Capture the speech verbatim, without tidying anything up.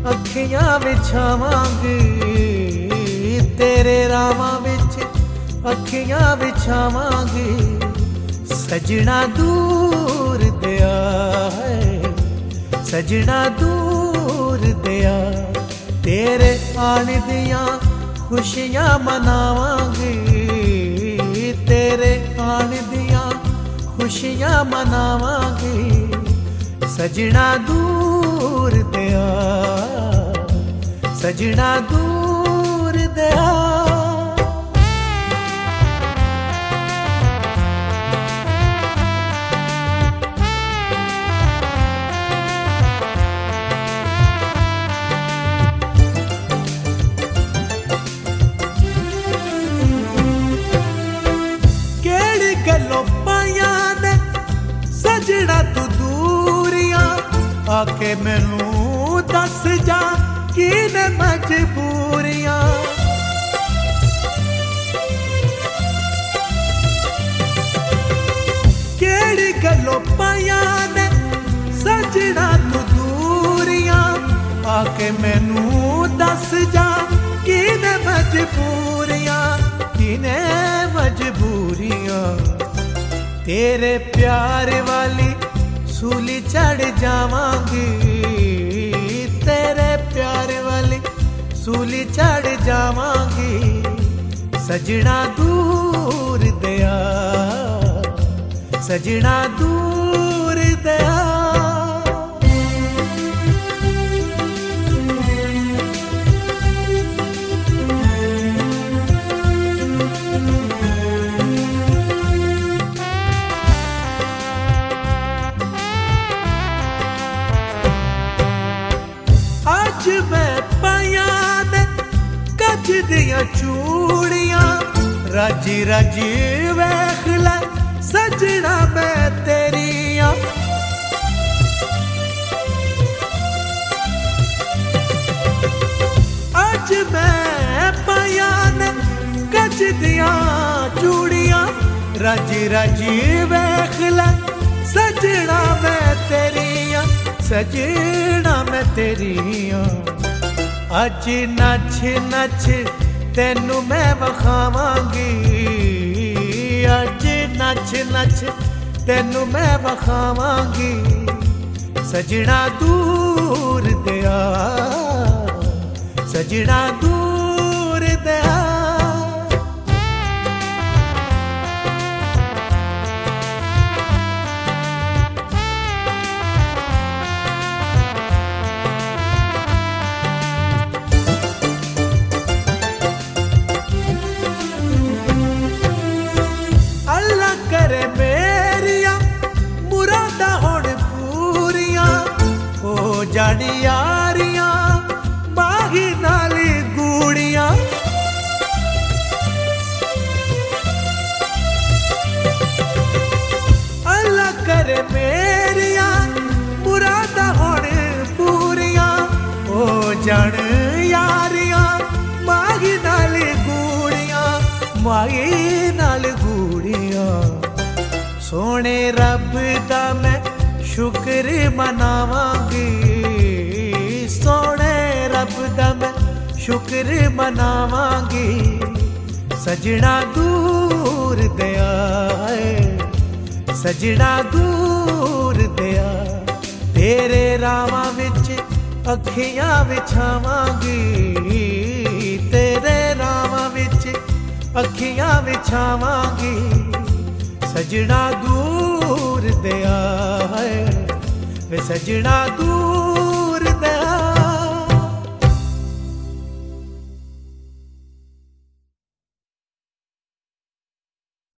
अखियां विछावांगी, तेरे रावां विच अखियां विछावांगी। सजना दूर दिया है, सजना दूर दिया, तेरे आन दियां खुशियां मनावांगी, तेरे आन दियां खुशियां मनावांगी। सजना दूर दिया, सजना दूर दिया। केड़ी गल्लों पाया ने सजना तू दूरियां, आके मैनू दस जा की ने मजबूरियां। केड़ी गल्लों पाया ने सजना तू दूरियां, आके मैनू दस जा की ने मजबूरियां, की ने मजबूरियां। तेरे प्यार वाली सूली चढ़ जावांगी, तेरे प्यार वाली सूली चढ़ जावांगी। सजना दूर दिया, सजना दूर दिया। आज मैं पाया ने कच दियां चूड़ियां, राजी राजी वेख ले सजना मैं तेरियां। आज मैं पाया ने कच दियां चूड़ियां, राजी राजी वेख ले सजना मैं तेरियां, सजना मैं तेरियां। अज नच नच तेनू मैं वखावांगी, अज नच नच तेनू मैं वखावांगी। सजना दूर दिया, सजना दूर दिया। करे मेरिया मुरादा होण पूरियां, हो जानी यारियां माही नाली गूड़ियां। अल्लाह करे मेरिया मुरादा होण पूरियां, हो जान यारियां माही नाली गूड़ियां, माही नाल गूड़ियां। सोने रब दा मैं शुक्र मनावांगी, सोने रब दा मैं शुक्र मनावांगी। सजना दूर दिया है, सजना दूर दिया, तेरे रावां विच अखियां विछावांगी, तेरे रावां विच अखियां विछावांगी। सजना दूर दिया है, वे सजना दूर